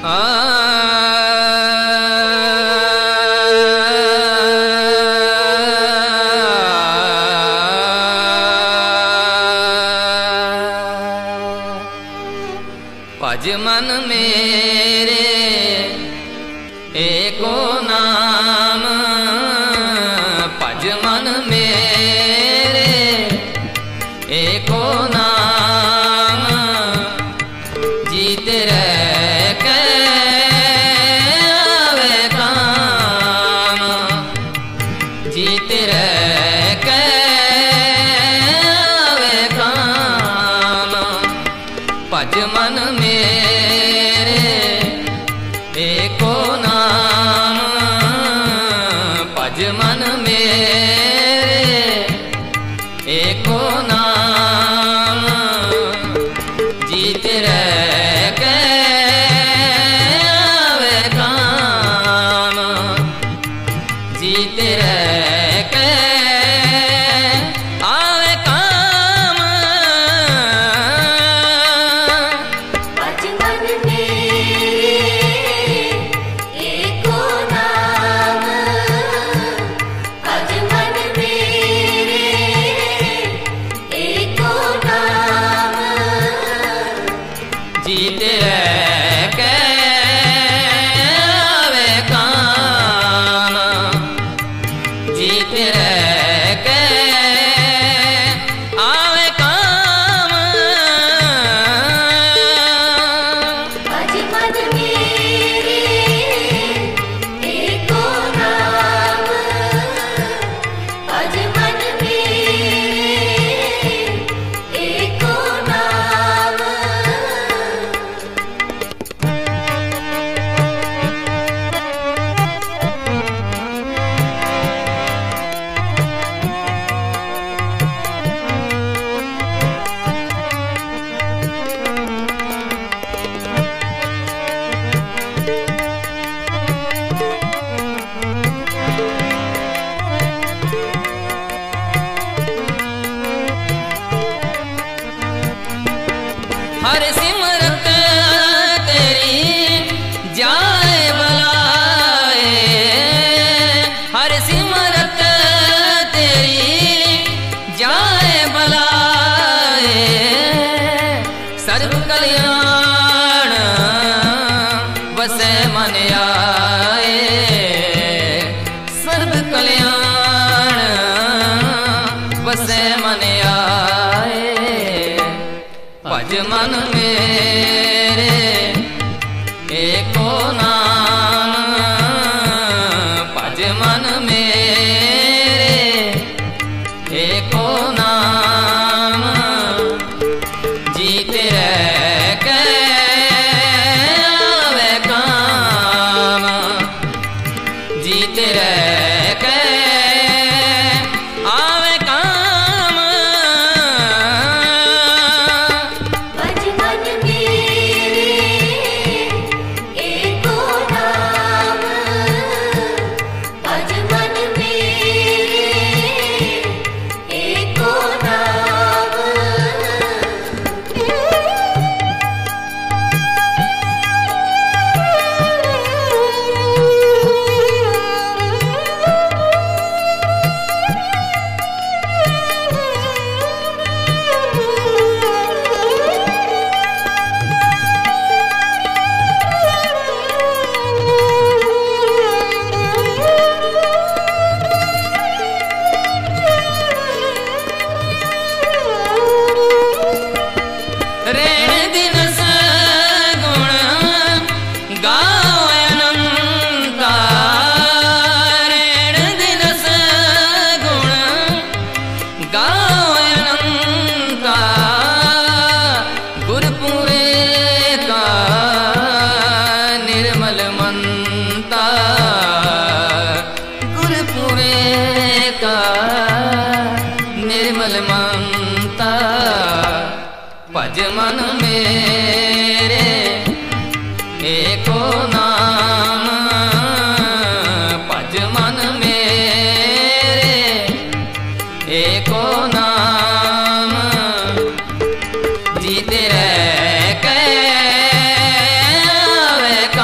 भज मन मेरे एको नाम, भज मन मेरे एको नाम, जीते रह के आवे काम, जीते रह के आवे काम। भज मन मेरे एको नाम, भज मन मेरे एको नाम, जीते रह के आवे काम, जीते रह के आवे काम। भज मन मेरे एको नाम, भज मन मेरे एको नाम, जीते रह के आवे काम, जीते रह के आवे काम। भज मन मेरे एको नाम, भज मन मेरे एको नाम। हर सिमरत तेरी जाए बलाए, हर सिमरत तेरी जाए बलाए, सर्व कल्याण बसे मन आए, सर्व कल्याण बसे मन आए। भज मन मेरे एको नाम, भज मन मेरे एको नाम, जीते रह के आवे काम, जीते रह के आवे काम। भज मन मेरे एको नाम, भज मन मेरे एको नाम। रेण दिवस गुण गाओ अनंता, रेण दिवस गुण गाओ अनंता, गुरपुरे का निर्मल मनता, गुरपुरे का निर्मल मनता। भज मन मेरे एको नाम, भज मन मेरे एको नाम, जीते रह के आवे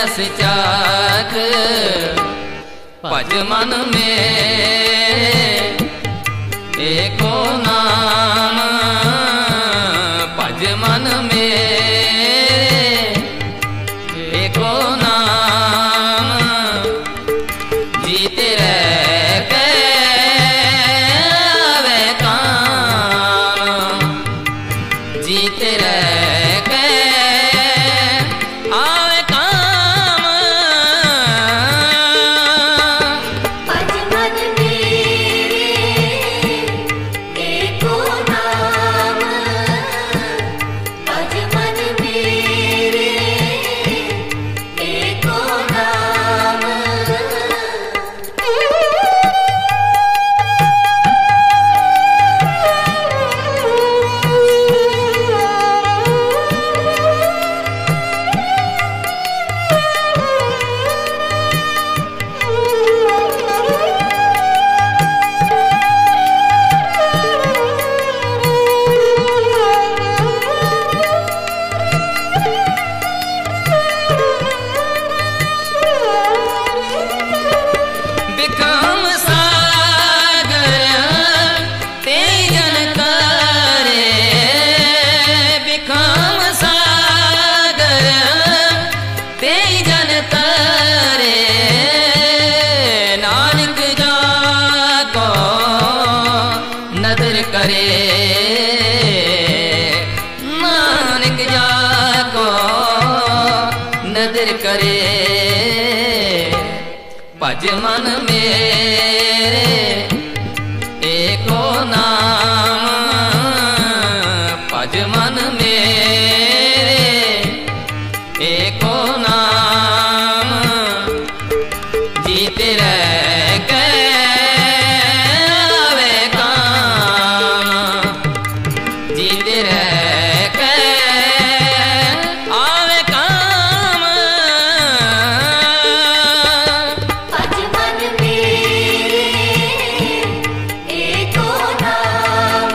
रस चाक भज मन मेरे एको नाम भज मन मेरे एको नाम जीते रह के आवे काम जीते रह के आवे काम भज मन मेरे एको नाम भज मन मेरे एको नाम बिकम सागर तेजन करे बिकम सागर तेजन करे नानक जाको नदर करे नानक जाको नदर करे भज मन मेरे एको नाम भज मन मेरे एको नाम जीते रह के आवे काम जीते रह के आवे काम भज मन मेरे एको नाम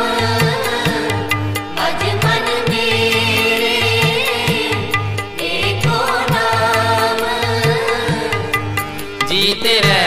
भज मन मेरे एको नाम जीते रह